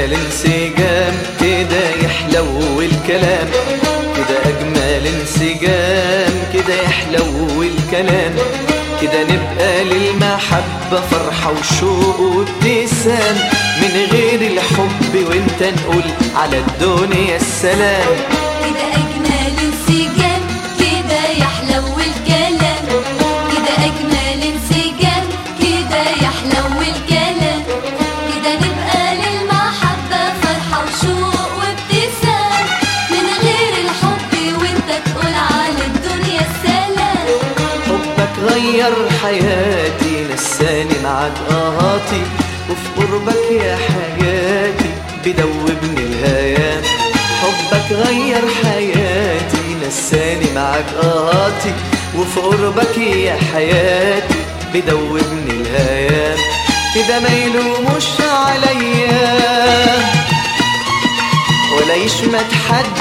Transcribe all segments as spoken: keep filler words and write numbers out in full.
أجمل انسجام كده يحلو الكلام، كده أجمل انسجام كده يحلو الكلام، كده نبقى للمحبة فرحة وشوق وابتسام، من غير الحب وانت نقول على الدنيا السلام. كده أجمل انسجام كده يحلو الكلام، كده أجمل انسجام كده يحلو الكلام، كده نبقى للمحبة فرحة وشوق وابتسام، من غير الحب وانت تقول على الدنيا السلام. حبك غير حياتي نساني معاك قهاتي، وفي قربك يا حياتي بدوبني الهيام. حبك غير حياتي نساني معاك قهاتي، وفي قربك يا حياتي بدوبني الهيام. كده ما يلوموش عليا ولا يشمت حد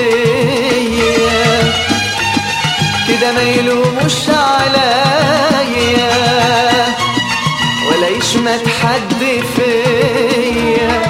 فيا، كده ما يلوموش عليا ولا يشمت حد فيا،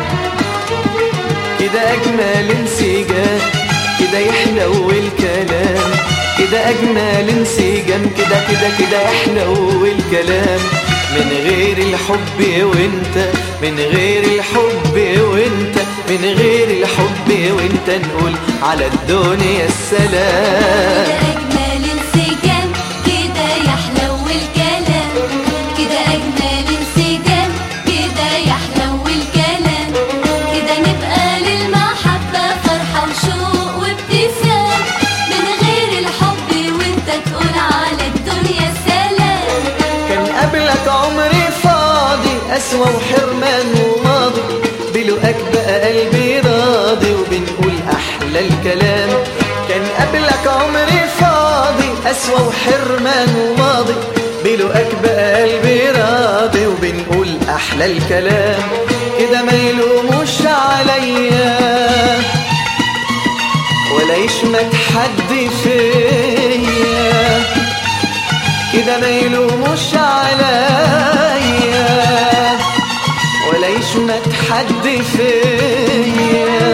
كده أجمل انسجام كده يحلو الكلام، كده أجمل انسجام كده كده كده يحلو الكلام، من غير الحب وانت من غير الحب وانت من غير الحب وانت نقول على الدنيا السلام. كده أجمل انسجام كده يحلو الكلام، كده أجمل انسجام كده يحلو الكلام، كده نبقى للمحبة فرحة وشوق وابتسام، من غير الحب وانت تقول على الدنيا السلام. كان قبلك عمري فاضي قسوة وحرمان وماضي، بلقاك بقى قلبي راضي وبنقول أحلى الكلام. كان قبلك عمري فاضي قسوة وحرمان وماضي، بلقاك بقى قلبي راضي وبنقول أحلى الكلام. كده ما يلوموش عليا ولا يشمت حد فيا، كده ما يلوموش عليا ولا يشمت حد فيا،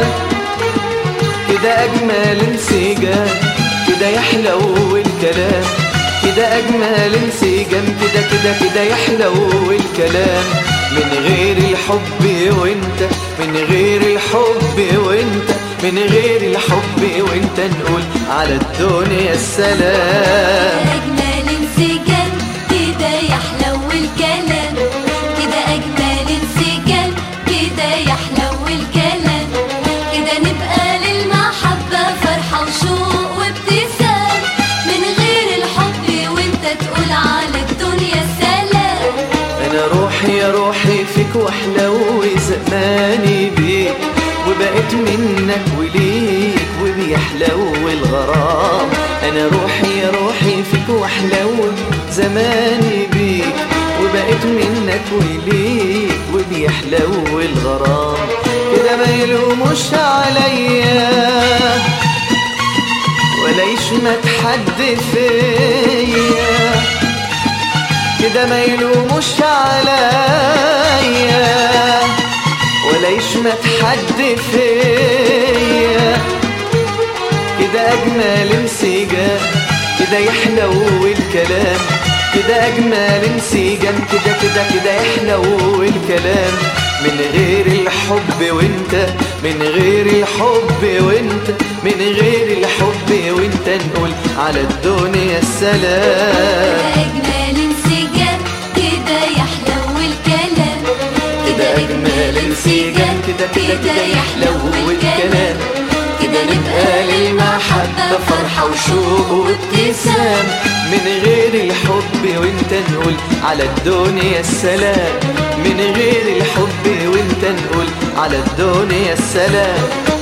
كده أجمل انسجام كده يحلو الكلام، كده أجمل انسجام كده كده كده يحلو الكلام، من غير الحب وانت من غير الحب وانت من غير الحب وانت نقول على الدنيا السلام. كده أجمل انسجام كده يحلو الكلام، كده أجمل انسجام كده يحلو الكلام، كده نبقى للمحبة فرحة وشوق وابتسام، من غير الحب وانت تقول على الدنيا السلام. أنا روحي يا روحي فيك وحلو زماني بيك، وبقيت منك وليك وبيحلو الغرام. أنا روحي يا روحي فيك وحلو زماني بيك، وبقيت منك وليك وبيحلو الغرام. كده ما يلوموش عليا ولا يشمت حد فيا، كده ما يلوموش عليا ولا يشمت حد فيا، كده أجمل انسجام كده يحلو الكلام، كده أجمل انسجام كده كده كده يحلو الكلام، من غير الحب وانت من غير الحب وانت من غير الحب وانت نقول على الدنيا السلام. كده أجمل انسجام كده يحلو الكلام، كده أجمل انسجام كده كده كده يحلو الكلام، كده نبقى للمحبة فرحة وشوق وابتسام، من غير الحب وانت نقول على الدنيا السلام، من غير الحب وانت نقول على الدنيا السلام.